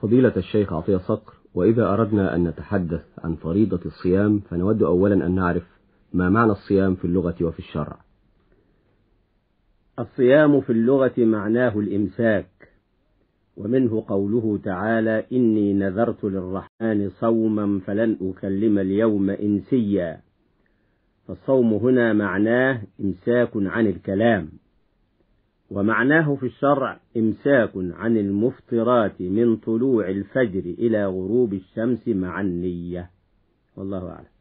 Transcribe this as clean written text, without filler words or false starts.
فضيلة الشيخ عطية صقر، وإذا أردنا أن نتحدث عن فريضة الصيام فنود أولا أن نعرف ما معنى الصيام في اللغة وفي الشرع. الصيام في اللغة معناه الإمساك، ومنه قوله تعالى: إني نذرت للرحمن صوما فلن أكلم اليوم إنسيا. فالصوم هنا معناه إمساك عن الكلام، ومعناه في الشرع إمساك عن المفطرات من طلوع الفجر إلى غروب الشمس مع النية. والله أعلم.